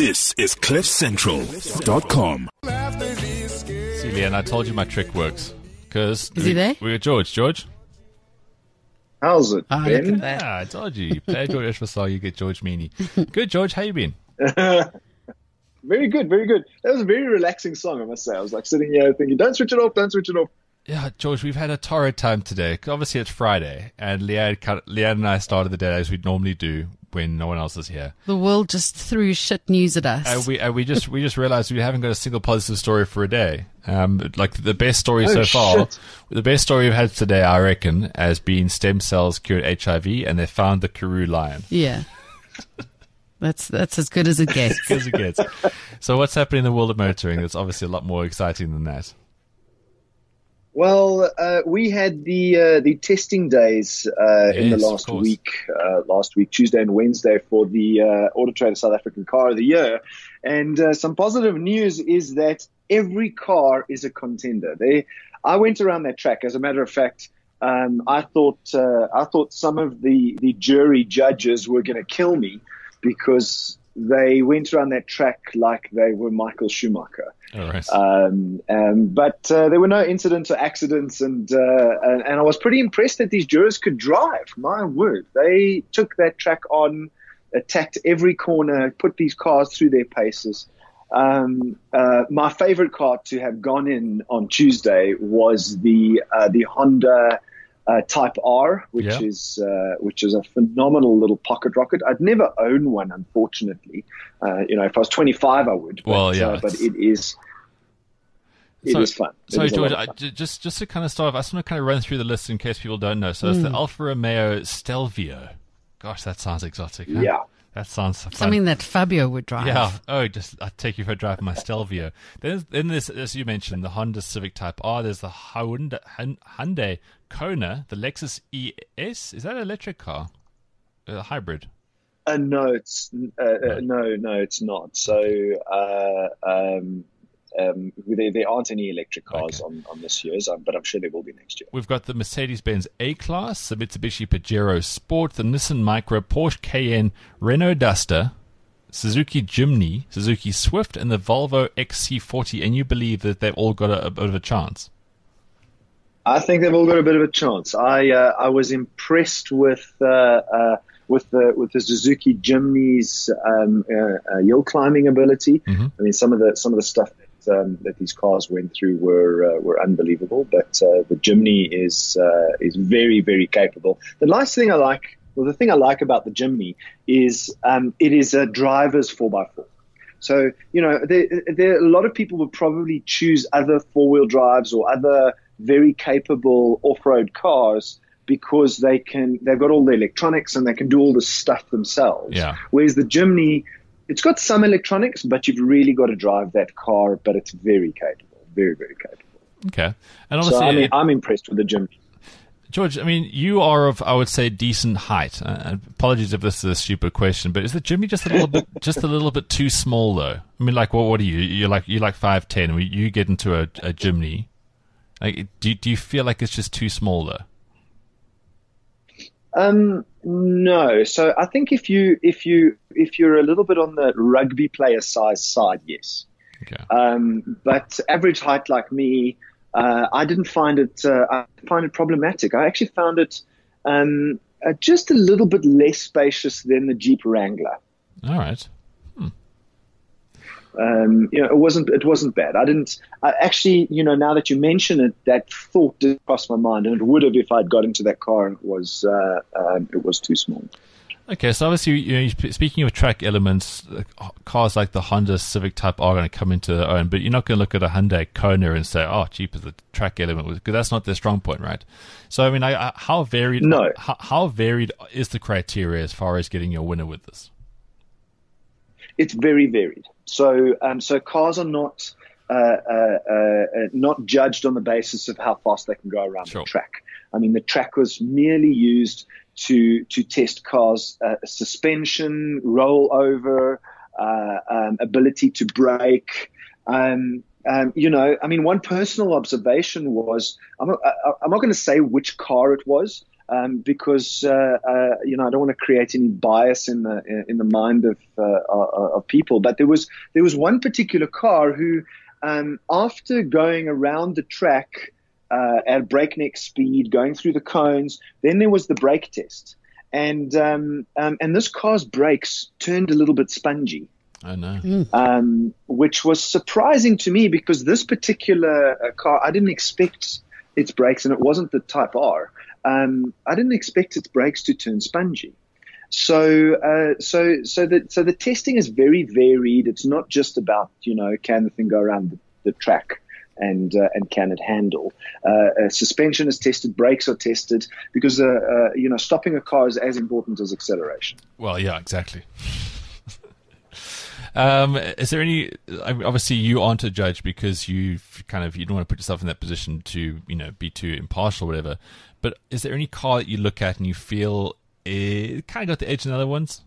This is CliffCentral.com. See, Leanne, I told you my trick works. Is he there? We got George. George? How's it, Oh, Ben? look at that. Yeah, I told you. You play George Ishmael, you get George Meany. Good, George. How you been? Very good, very good. That was a very relaxing song, I must say. I was like sitting here thinking, don't switch it off, don't switch it off. Yeah, George, we've had a torrid time today. 'Cause obviously, it's Friday, and Leanne and I started the day as we normally do when no one else is here. The world just threw shit news at us. And we just realized we haven't got a single positive story for a day. Like the best story Oh, so far, shit. the best story we've had today, I reckon, has been stem cells cured HIV, and they found the Karoo lion. Yeah. That's as good as it gets. Good as it gets. So what's happening in the world of motoring? That's obviously a lot more exciting than that. Well, we had the testing days in the Yes, last of course. week, Tuesday and Wednesday, for the Auto Trader South African Car of the Year. And some positive news is that every car is a contender. I went around that track. As a matter of fact, I thought some of the jury judges were going to kill me because they went around that track like they were Michael Schumacher. All right. But there were no incidents or accidents, and I was pretty impressed that these jurors could drive. My word, they took that track on, attacked every corner, put these cars through their paces. My favorite car to have gone in on Tuesday was the Honda Type R, which is a phenomenal little pocket rocket. I'd never owned one, unfortunately. If I was 25, I would. Well, yeah, but it is. It is fun. Sorry, George, just to kind of start off, I just want to kind of run through the list in case people don't know. So it's the Alfa Romeo Stelvio. Gosh, that sounds exotic. Huh? Yeah. That sounds fun. Something that Fabio would drive. Yeah. Oh, I'll take you for a drive in my Stelvio. Then there's, as you mentioned, the Honda Civic Type R. There's the Hyundai Kona, the Lexus ES. Is that an electric car? A hybrid? No, it's it's not. So there aren't any electric cars on this year's, but I'm sure there will be next year. We've got the Mercedes-Benz A-Class, the Mitsubishi Pajero Sport, the Nissan Micra, Porsche Cayenne, Renault Duster, Suzuki Jimny, Suzuki Swift, and the Volvo XC40. And you believe that they've all got a bit of a chance? I think they've all got a bit of a chance. I was impressed with the Suzuki Jimny's hill climbing ability. Mm-hmm. I mean, some of the stuff that these cars went through were unbelievable. But the Jimny is very, very capable. The thing I like about the Jimny is it is a driver's 4x4. So there a lot of people would probably choose other four-wheel drives or other very capable off-road cars because they've got all the electronics and they can do all the stuff themselves. Yeah. Whereas the Jimny, it's got some electronics, but you've really got to drive that car. But it's very capable, very, very capable. Okay. And obviously, I'm impressed with the Jimny. George, I mean, you are of, I would say, decent height. Apologies if this is a stupid question, but is the Jimny just a little bit too small, though? I mean, like, what are you? You're like 5'10". You get into a Jimny. Like, do you feel like it's just too small, though? No. So I think if you're a little bit on the rugby player size side, yes. Okay. But average height like me, I didn't find it. I find it problematic. I actually found it just a little bit less spacious than the Jeep Wrangler. All right. It wasn't bad. Actually, now that you mention it, that thought did cross my mind, and it would have if I'd got into that car and it was too small. Okay, so obviously, speaking of track elements, cars like the Honda Civic Type R are going to come into their own, but you're not going to look at a Hyundai Kona and say, "Oh, cheap as the track element," because that's not their strong point, right? So, I mean, how varied? No. How varied is the criteria as far as getting your winner with this? It's very varied. So cars are not judged on the basis of how fast they can go around the track. I mean, the track was merely used to test cars' suspension, rollover, ability to brake. I mean, one personal observation was, I'm not going to say which car it was, because you know, I don't want to create any bias in the mind of people. But there was one particular car who, after going around the track at breakneck speed, going through the cones, then there was the brake test, and this car's brakes turned a little bit spongy. Oh no! Which was surprising to me, because this particular car, I didn't expect its brakes, and it wasn't the Type R. I didn't expect its brakes to turn spongy. So the testing is very varied. It's not just about, you know, can the thing go around the track and can it handle? Suspension is tested, brakes are tested, because you know, stopping a car is as important as acceleration. Well, yeah, exactly. Is there any? Obviously, you aren't a judge because you don't want to put yourself in that position to, you know, be too impartial or whatever. But is there any car that you look at and you feel it kind of got the edge in other ones?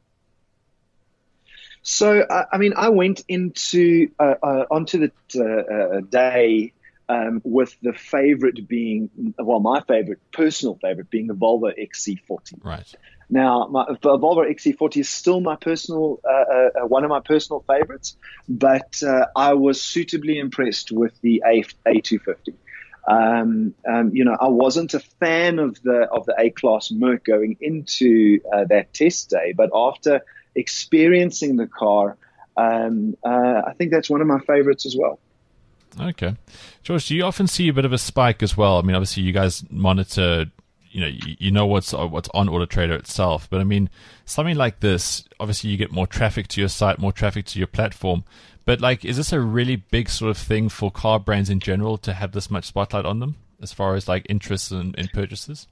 So, I mean, I went onto the day with the favorite being, well, my personal favorite being the Volvo XC40. Right. Now, the Volvo XC40 is still my personal, one of my personal favorites, but I was suitably impressed with the A250. You know, I wasn't a fan of the A-Class Merc going into that test day, but after experiencing the car, I think that's one of my favorites as well. Okay. George, do you often see a bit of a spike as well? I mean, obviously you guys monitor, you know what's on AutoTrader itself, but I mean, something like this, obviously you get more traffic to your site, more traffic to your platform, but like, is this a really big sort of thing for car brands in general to have this much spotlight on them as far as like interest in purchases?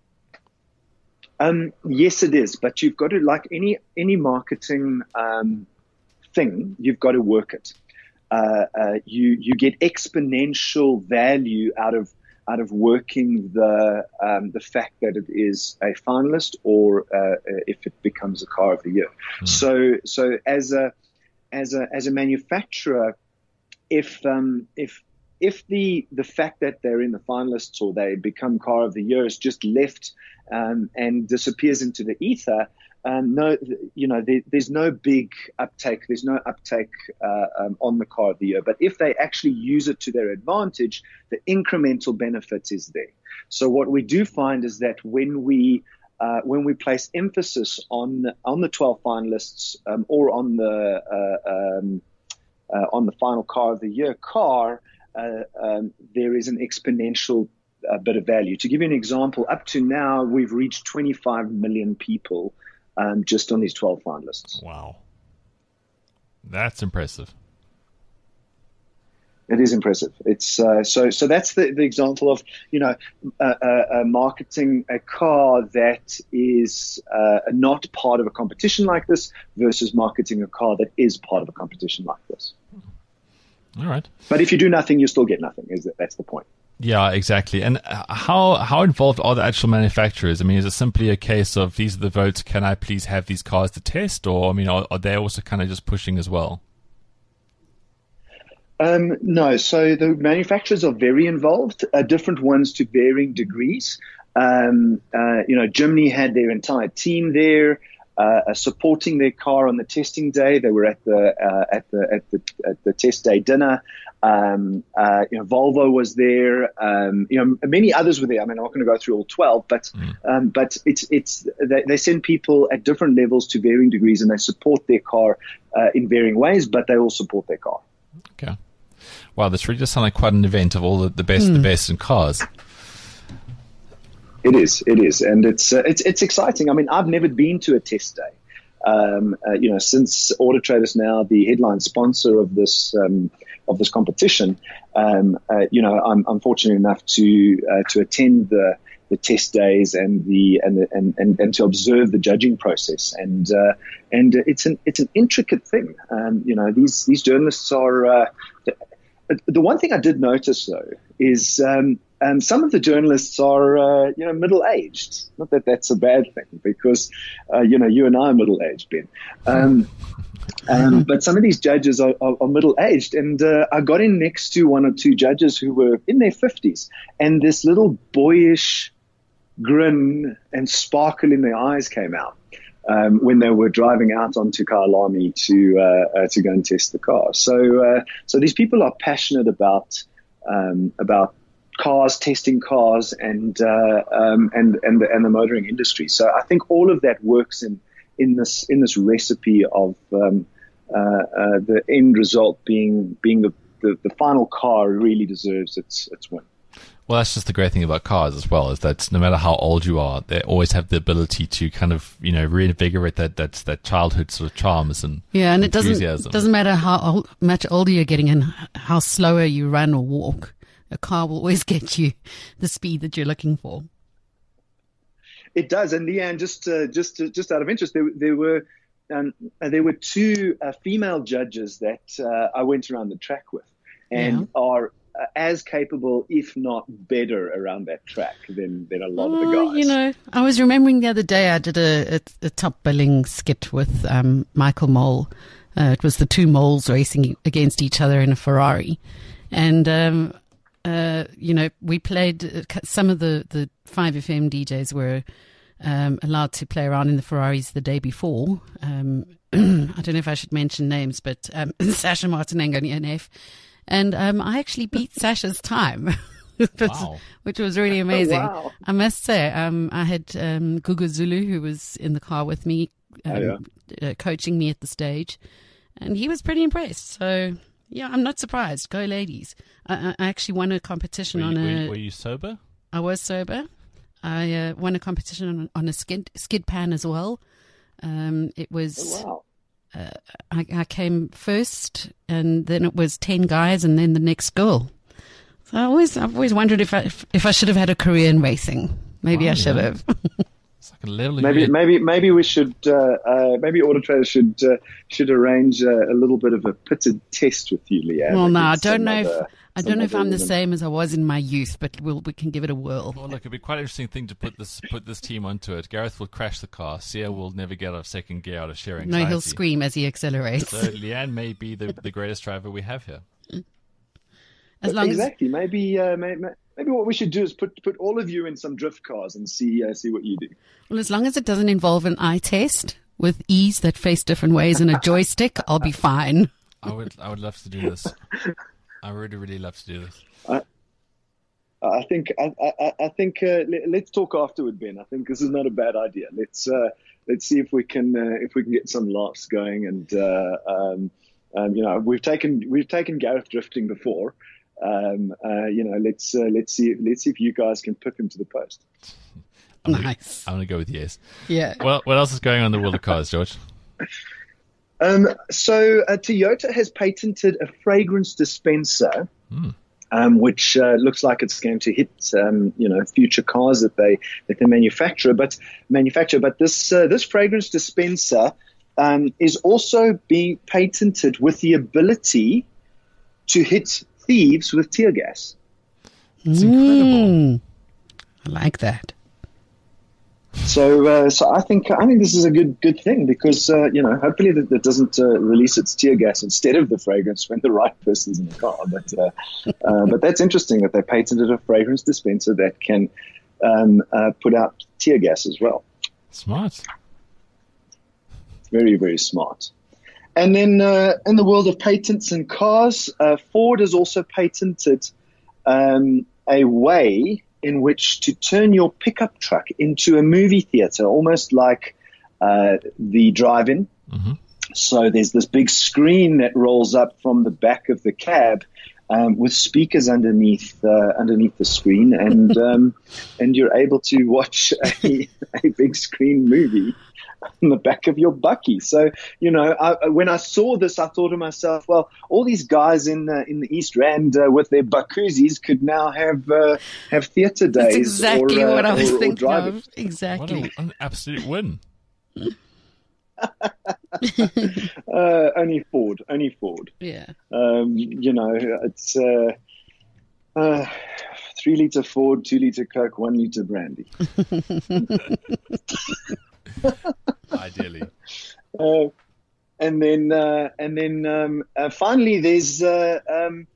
Yes, it is, but you've got to, like any marketing thing, you've got to work it. You get exponential value out of working the fact that it is a finalist, or if it becomes a car of the year. So as a manufacturer, if the fact that they're in the finalists or they become car of the year is just left and disappears into the ether, there's no big uptake. There's no uptake on the car of the year. But if they actually use it to their advantage, the incremental benefit is there. So what we do find is that when we place emphasis on the 12 finalists or on the final car of the year car, there is an exponential bit of value. To give you an example, up to now we've reached 25 million people just on these 12 finalists. Wow. That's impressive. It is impressive. It's so that's the example of, marketing a car that is not part of a competition like this versus marketing a car that is part of a competition like this. All right. But if you do nothing, you still get nothing. That's the point. Yeah, exactly. And how involved are the actual manufacturers? I mean, is it simply a case of these are the votes, can I please have these cars to test? Or, I mean, are they also kind of just pushing as well? No. So the manufacturers are very involved, different ones to varying degrees. Jimny had their entire team there, supporting their car on the testing day. They were at the test day dinner. Volvo was there. Many others were there. I mean, I'm not going to go through all 12, but they send people at different levels to varying degrees, and they support their car in varying ways, but they all support their car. Okay. Wow, this really does sound like quite an event of all the best in cars. It is, and it's exciting. I mean, I've never been to a test day. Since AutoTrader is now the headline sponsor of this competition, I'm fortunate enough to attend the test days and to observe the judging process, and it's an intricate thing. These journalists are. The one thing I did notice though is some of the journalists are middle-aged. Not that that's a bad thing, because you and I are middle-aged, Ben. But some of these judges are middle-aged, and I got in next to one or two judges who were in their 50s, and this little boyish grin and sparkle in their eyes came out when they were driving out onto Kyalami to go and test the car. So these people are passionate about cars, testing cars, and the motoring industry. So I think all of that works in this recipe of the end result being the final car really deserves its win. Well, that's just the great thing about cars as well, is that no matter how old you are, they always have the ability to kind of, reinvigorate that childhood sort of charms and and enthusiasm. It doesn't matter how much older you're getting and how slower you run or walk. A car will always get you the speed that you're looking for. It does. And Leanne, just out of interest, there were two female judges that I went around the track with, and are as capable, if not better, around that track than a lot of the guys. I was remembering the other day I did a top billing skit with Michael Mole. It was the two moles racing against each other in a Ferrari. And, we played some of the 5FM DJs were allowed to play around in the Ferraris the day before. I don't know if I should mention names, but Sasha Martinengo and NF. And I actually beat Sasha's time, which was really amazing. Wow. I must say, I had Gugu Zulu, who was in the car with me, coaching me at the stage, and he was pretty impressed. So, yeah, I'm not surprised. Go ladies. I actually won a competition Were you sober? I was sober. I won a competition on a skid pan as well. It was... Oh, wow. I came first, and then it was 10 guys, and then the next girl. So I've always wondered if I should have had a career in racing. Maybe I should have. It's like a level. Maybe we should. Maybe Auto Trader should arrange a little bit of a pitted test with you, Leanne. Well, no, I don't know if I'm the same as I was in my youth, but we can give it a whirl. Well, look, it'd be quite an interesting thing to put this team onto it. Gareth will crash the car. Sia will never get out of second gear out of sheer anxiety. No, he'll scream as he accelerates. So Leanne may be the greatest driver we have here. Exactly. Maybe what we should do is put all of you in some drift cars and see what you do. Well, as long as it doesn't involve an eye test with E's that face different ways and a joystick, I'll be fine. I would love to do this. I really, really love to do this. I think let's talk afterward, Ben. I think this is not a bad idea. Let's see if we can get some laughs going. And we've taken Gareth drifting before. Let's see if you guys can pick him to the post. Nice. I'm gonna go with yes. Yeah. Well, what else is going on in the world of cars, George? So Toyota has patented a fragrance dispenser, which looks like it's going to hit future cars that they manufacture. But this fragrance dispenser is also being patented with the ability to hit thieves with tear gas. It's incredible. I like that. So I think this is a good thing because hopefully that doesn't release its tear gas instead of the fragrance when the right person's in the car. But that's interesting that they patented a fragrance dispenser that can put out tear gas as well. Smart. Very, very smart. And then in the world of patents and cars, Ford has also patented a way in which to turn your pickup truck into a movie theater, almost like the drive-in. Mm-hmm. So there's this big screen that rolls up from the back of the cab with speakers underneath the screen, and you're able to watch a big screen movie in the back of your bucky. So, when I saw this, I thought to myself, well, all these guys in the East Rand with their Bakuzis could now have theatre days. That's exactly what I was thinking driving. of. Exactly. What an absolute win. Only Ford. Yeah. It's 3-liter Ford, 2-liter Coke, 1-liter brandy. Ideally. And then finally, there's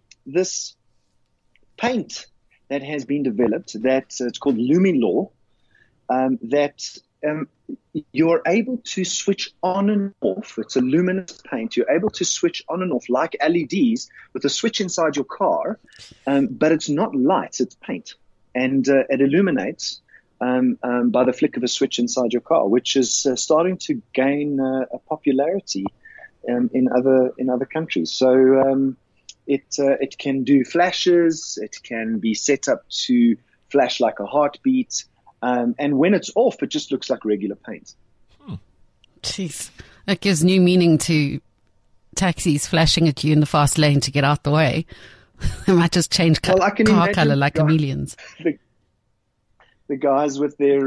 this paint that has been developed that it's called Luminor, that you're able to switch on and off. It's a luminous paint. You're able to switch on and off like LEDs with a switch inside your car, but it's not lights, it's paint. And it illuminates by the flick of a switch inside your car, which is starting to gain a popularity in other countries. So it can do flashes. It can be set up to flash like a heartbeat. And when it's off, it just looks like regular paint. Jeez, that gives new meaning to taxis flashing at you in the fast lane to get out the way. They might just change car color like chameleons. The guys with their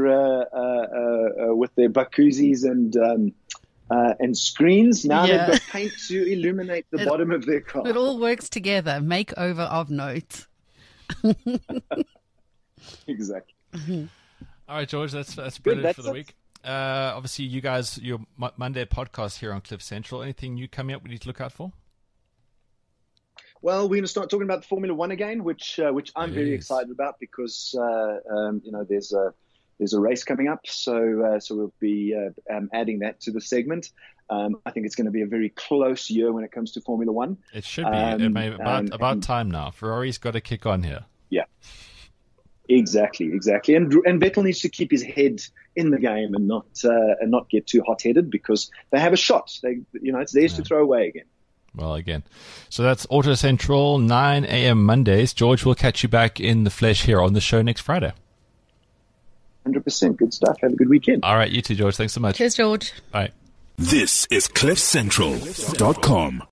Bakuzis and screens, now they've got paint to illuminate the bottom of their car. It all works together. Makeover of note. Exactly. Mm-hmm. All right, George, that's brilliant for the week. Obviously, you guys, your Monday podcast here on Cliff Central. Anything new coming up we need to look out for? Well, we're going to start talking about the Formula One again, which I'm very excited about because there's a race coming up, so we'll be adding that to the segment. I think it's going to be a very close year when it comes to Formula One. It should be. About time now. Ferrari's got to kick on here. Yeah. Exactly. And Vettel needs to keep his head in the game and not get too hot-headed because they have a shot. It's theirs to throw away again. Well, again. So that's Auto Central, 9 a.m. Mondays. George, we'll catch you back in the flesh here on the show next Friday. 100%. Good stuff. Have a good weekend. All right, you too, George. Thanks so much. Cheers, George. Bye. This is CliffCentral.com.